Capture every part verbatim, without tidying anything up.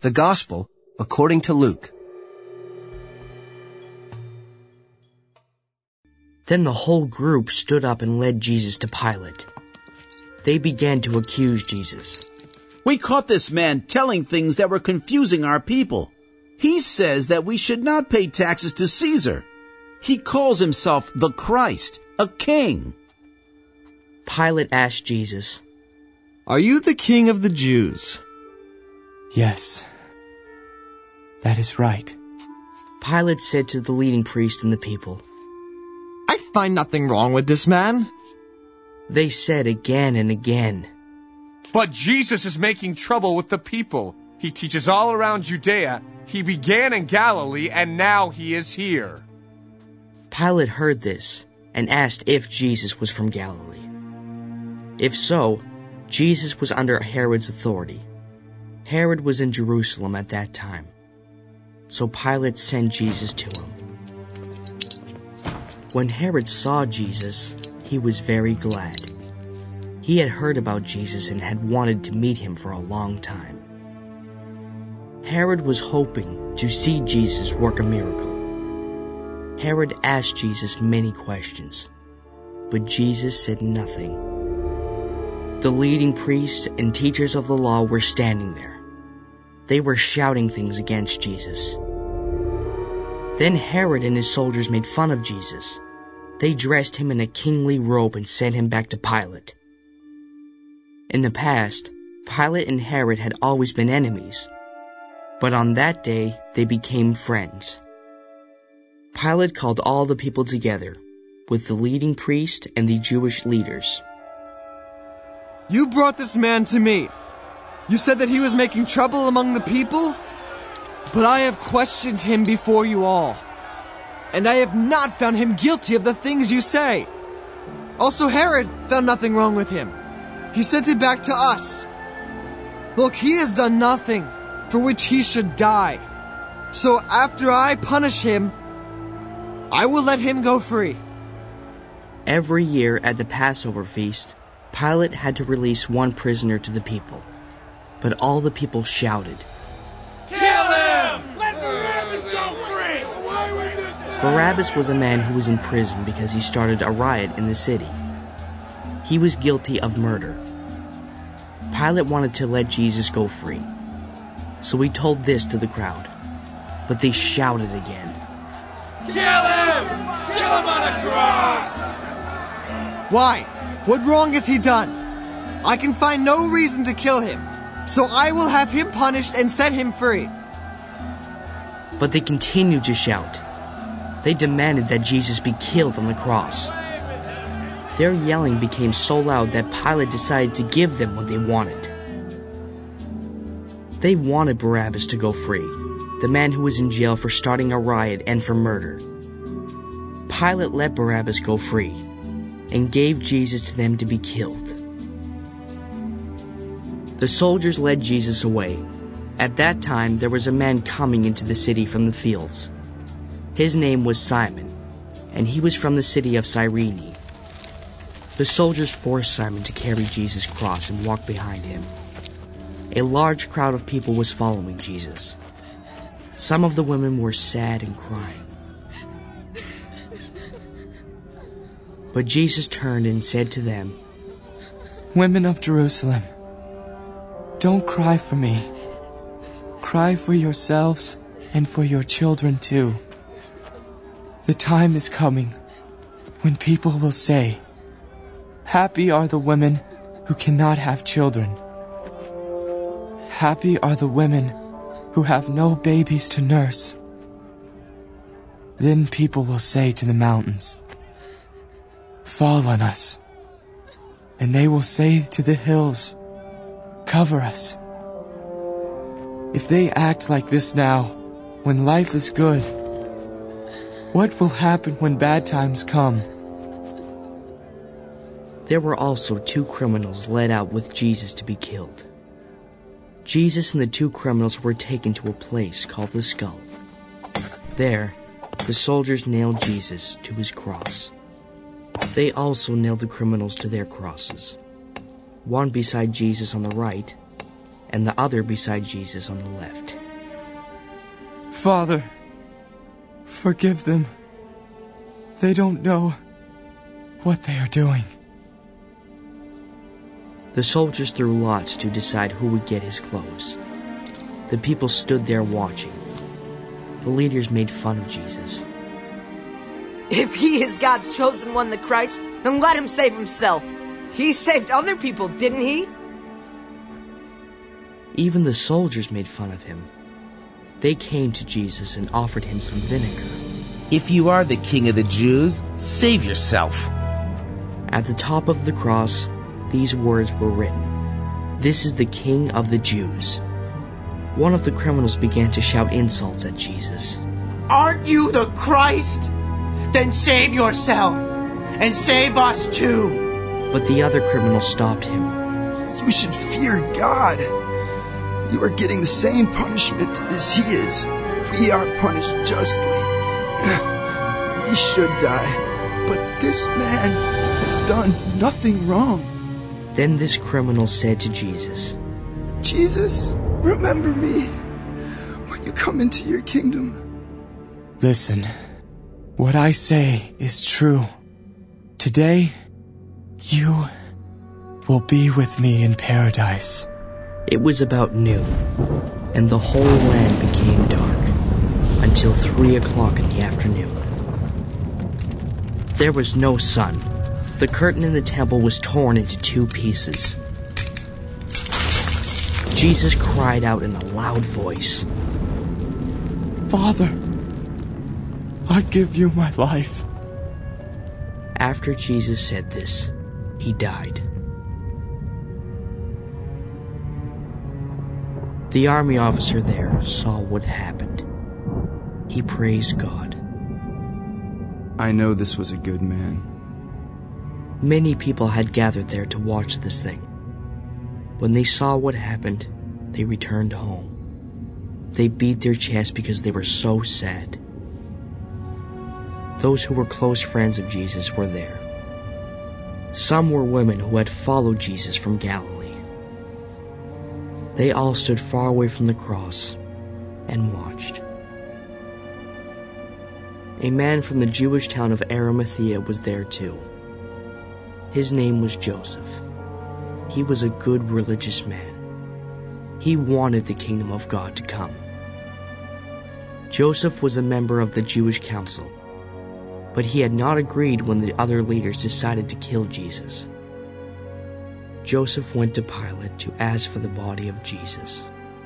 The Gospel according to Luke. Then the whole group stood up and led Jesus to Pilate. They began to accuse Jesus. We caught this man telling things that were confusing our people. He says that we should not pay taxes to Caesar. He calls himself the Christ, a king. Pilate asked Jesus, "Are you the king of the Jews?" "Yes, that is right." Pilate said to the leading priest and the people. "I find nothing wrong with this man." They said again and again, "But Jesus is making trouble with the people. He teaches all around Judea. He began in Galilee, and now he is here." Pilate heard this and asked if Jesus was from Galilee. If so, Jesus was under Herod's authority. Herod was in Jerusalem at that time. So Pilate sent Jesus to him. When Herod saw Jesus, he was very glad. He had heard about Jesus and had wanted to meet him for a long time. Herod was hoping to see Jesus work a miracle. Herod asked Jesus many questions, but Jesus said nothing. The leading priests and teachers of the law were standing there. They were shouting things against Jesus. Then Herod and his soldiers made fun of Jesus. They dressed him in a kingly robe and sent him back to Pilate. In the past, Pilate and Herod had always been enemies, but on that day they became friends. Pilate called all the people together, with the leading priest and the Jewish leaders. "You brought this man to me. You said that he was making trouble among the people? But I have questioned him before you all, and I have not found him guilty of the things you say. Also, Herod found nothing wrong with him. He sent him back to us. Look, he has done nothing for which he should die. So after I punish him, I will let him go free." Every year at the Passover feast, Pilate had to release one prisoner to the people. But all the people shouted, "Kill him! Let Barabbas go free!" Barabbas was a man who was in prison because he started a riot in the city. He was guilty of murder. Pilate wanted to let Jesus go free, so he told this to the crowd, but they shouted again, "Kill him! Kill him on a cross!" "Why? What wrong has he done? I can find no reason to kill him, so I will have him punished and set him free." But they continued to shout. They demanded that Jesus be killed on the cross. Their yelling became so loud that Pilate decided to give them what they wanted. They wanted Barabbas to go free, the man who was in jail for starting a riot and for murder. Pilate let Barabbas go free and gave Jesus to them to be killed. The soldiers led Jesus away. At that time, there was a man coming into the city from the fields. His name was Simon, and he was from the city of Cyrene. The soldiers forced Simon to carry Jesus' cross and walk behind him. A large crowd of people was following Jesus. Some of the women were sad and crying. But Jesus turned and said to them, "Women of Jerusalem, don't cry for me. Cry for yourselves and for your children too. The time is coming when people will say, 'Happy are the women who cannot have children. Happy are the women who have no babies to nurse.' Then people will say to the mountains, 'Fall on us.' And they will say to the hills, 'Cover us.' If they act like this now, when life is good, what will happen when bad times come?" There were also two criminals led out with Jesus to be killed. Jesus and the two criminals were taken to a place called the Skull. There, the soldiers nailed Jesus to his cross. They also nailed the criminals to their crosses, one beside Jesus on the right and the other beside Jesus on the left. Father, forgive them. They don't know what they are doing. The soldiers threw lots to decide who would get his clothes. The people stood there watching. The leaders made fun of Jesus. If he is God's chosen one, the Christ, then let him save himself. He saved other people, didn't he? Even the soldiers made fun of him. They came to Jesus and offered him some vinegar. If you are the king of the Jews, save yourself. At the top of the cross, these words were written, "This is the King of the Jews." One of the criminals began to shout insults at Jesus. Aren't you the Christ? Then save yourself, and save us too. But the other criminal stopped him. You should fear God. You are getting the same punishment as he is. We are punished justly. We should die, but this man has done nothing wrong. Then this criminal said to Jesus, Jesus, remember me when you come into your kingdom. Listen, what I say is true. Today, you will be with me in paradise. It was about noon, and the whole land became dark until three o'clock in the afternoon. There was no sun. The curtain in the temple was torn into two pieces. Jesus cried out in a loud voice, Father, I give you my life. After Jesus said this, he died. The army officer there saw what happened. He praised God. I know this was a good man. Many people had gathered there to watch this thing. When they saw what happened, they returned home. They beat their chests because they were so sad. Those who were close friends of Jesus were there. Some were women who had followed Jesus from Galilee. They all stood far away from the cross and watched. A man from the Jewish town of Arimathea was there too. His name was Joseph. He was a good religious man. He wanted the kingdom of God to come. Joseph was a member of the Jewish council, but he had not agreed when the other leaders decided to kill Jesus. Joseph went to Pilate to ask for the body of Jesus.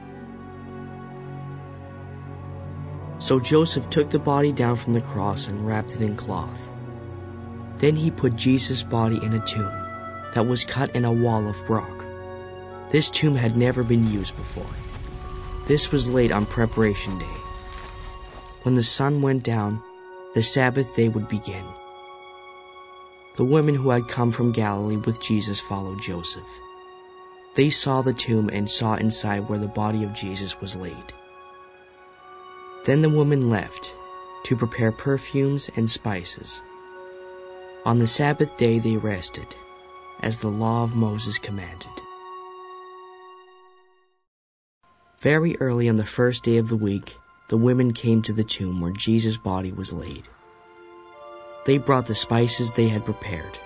So Joseph took the body down from the cross and wrapped it in cloth. Then he put Jesus' body in a tomb that was cut in a wall of rock. This tomb had never been used before. This was laid on Preparation Day. When the sun went down, the Sabbath day would begin. The women who had come from Galilee with Jesus followed Joseph. They saw the tomb and saw inside where the body of Jesus was laid. Then the women left to prepare perfumes and spices. On the Sabbath day they rested, as the law of Moses commanded. Very early on the first day of the week, the women came to the tomb where Jesus' body was laid. They brought the spices they had prepared.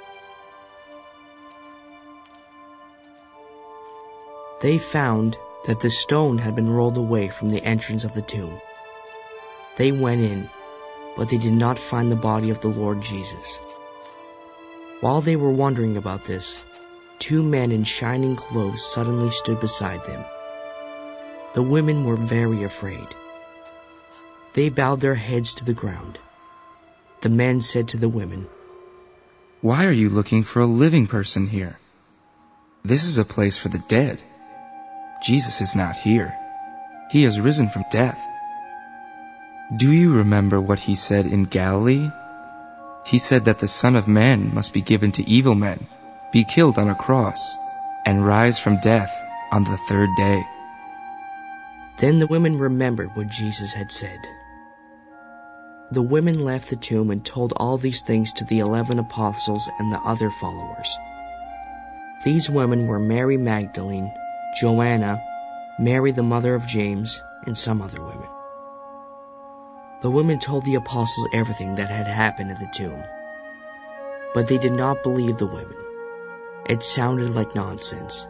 They found that the stone had been rolled away from the entrance of the tomb. They went in, but they did not find the body of the Lord Jesus. While they were wondering about this, two men in shining clothes suddenly stood beside them. The women were very afraid. They bowed their heads to the ground. The men said to the women, Why are you looking for a living person here? This is a place for the dead. Jesus is not here. He has risen from death. Do you remember what he said in Galilee? He said that the Son of Man must be given to evil men, be killed on a cross, and rise from death on the third day. Then the women remembered what Jesus had said. The women left the tomb and told all these things to the eleven apostles and the other followers. These women were Mary Magdalene, Joanna, Mary the mother of James, and some other women. The women told the apostles everything that had happened at the tomb. But they did not believe the women. It sounded like nonsense.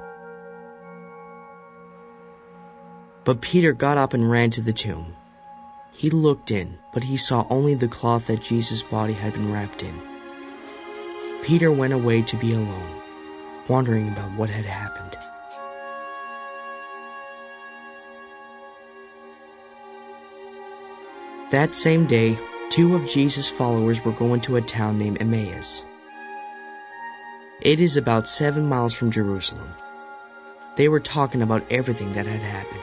But Peter got up and ran to the tomb. He looked in, but he saw only the cloth that Jesus' body had been wrapped in. Peter went away to be alone, wondering about what had happened. That same day, two of Jesus' followers were going to a town named Emmaus. It is about seven miles from Jerusalem. They were talking about everything that had happened.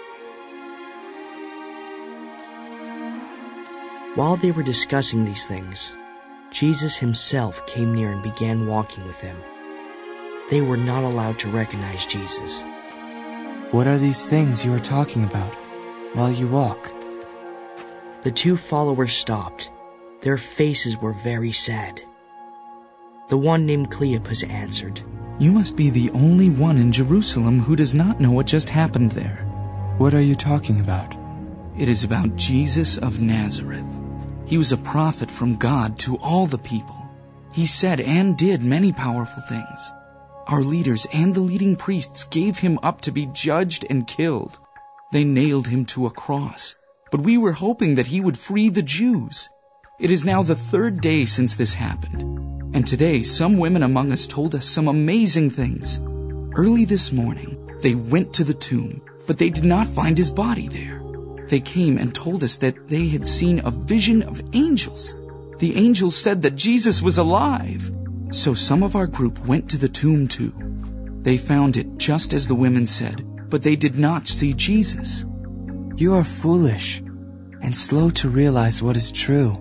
While they were discussing these things, Jesus himself came near and began walking with them. They were not allowed to recognize Jesus. What are these things you are talking about while you walk? The two followers stopped. Their faces were very sad. The one named Cleopas answered, "You must be the only one in Jerusalem who does not know what just happened there." What are you talking about? It is about Jesus of Nazareth. He was a prophet from God to all the people. He said and did many powerful things. Our leaders and the leading priests gave him up to be judged and killed. They nailed him to a cross, but we were hoping that he would free the Jews. It is now the third day since this happened, and today some women among us told us some amazing things. Early this morning, they went to the tomb, but they did not find his body there. They came and told us that they had seen a vision of angels. The angels said that Jesus was alive. So some of our group went to the tomb too. They found it just as the women said, but they did not see Jesus. You are foolish and slow to realize what is true.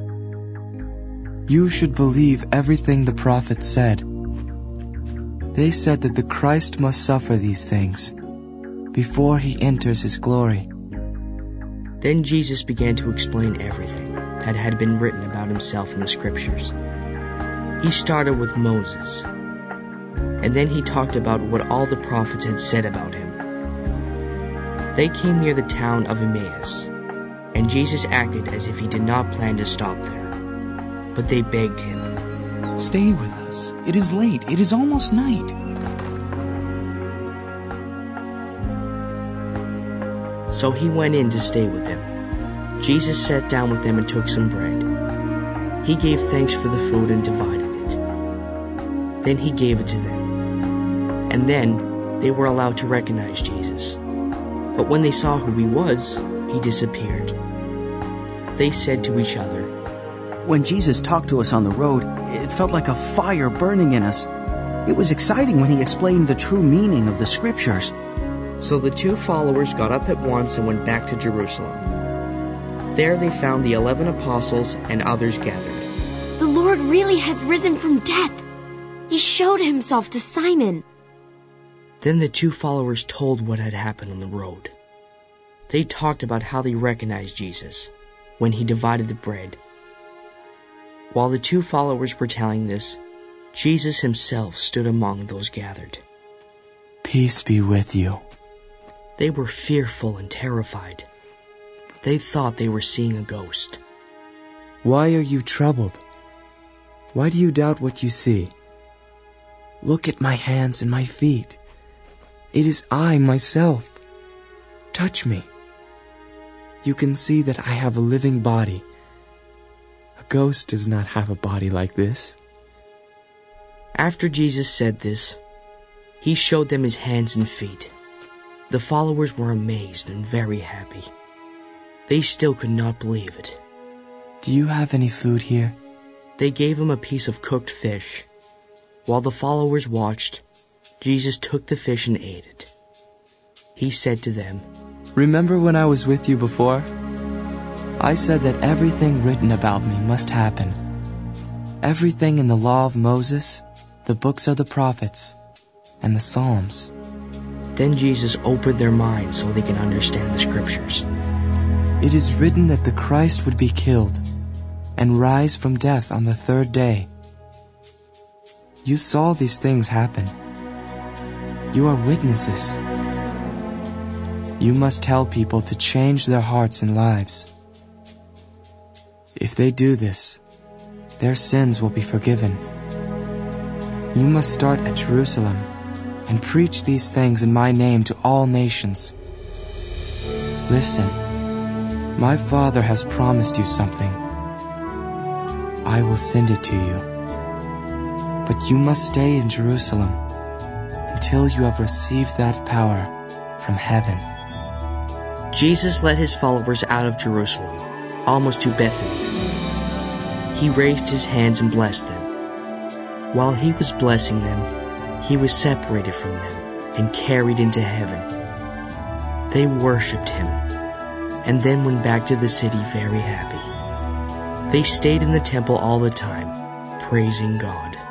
You should believe everything the prophets said. They said that the Christ must suffer these things before he enters his glory. Then Jesus began to explain everything that had been written about himself in the scriptures. He started with Moses, and then he talked about what all the prophets had said about him. They came near the town of Emmaus, and Jesus acted as if he did not plan to stop there. But they begged him, "Stay with us. It is late. It is almost night." So he went in to stay with them. Jesus sat down with them and took some bread. He gave thanks for the food and divided it. Then he gave it to them. And then they were allowed to recognize Jesus. But when they saw who he was, he disappeared. They said to each other, "When Jesus talked to us on the road, it felt like a fire burning in us. It was exciting when he explained the true meaning of the scriptures." So the two followers got up at once and went back to Jerusalem. There they found the eleven apostles and others gathered. "The Lord really has risen from death. He showed himself to Simon." Then the two followers told what had happened on the road. They talked about how they recognized Jesus when he divided the bread. While the two followers were telling this, Jesus himself stood among those gathered. "Peace be with you." They were fearful and terrified. They thought they were seeing a ghost. Why are you troubled? Why do you doubt what you see? Look at my hands and my feet. It is I myself. Touch me. You can see that I have a living body. A ghost does not have a body like this. After Jesus said this, he showed them his hands and feet. The followers were amazed and very happy. They still could not believe it. "Do you have any food here?" They gave him a piece of cooked fish. While the followers watched, Jesus took the fish and ate it. He said to them, "Remember when I was with you before? I said that everything written about me must happen. Everything in the law of Moses, the books of the prophets, and the Psalms." Then Jesus opened their minds so they can understand the scriptures. "It is written that the Christ would be killed and rise from death on the third day. You saw these things happen. You are witnesses. You must tell people to change their hearts and lives. If they do this, their sins will be forgiven. You must start at Jerusalem and preach these things in my name to all nations. Listen, my Father has promised you something. I will send it to you. But you must stay in Jerusalem until you have received that power from heaven. Jesus led his followers out of Jerusalem, almost to Bethany. He raised his hands and blessed them. While he was blessing them, he was separated from them and carried into heaven. They worshipped him, and then went back to the city very happy. They stayed in the temple all the time, praising God.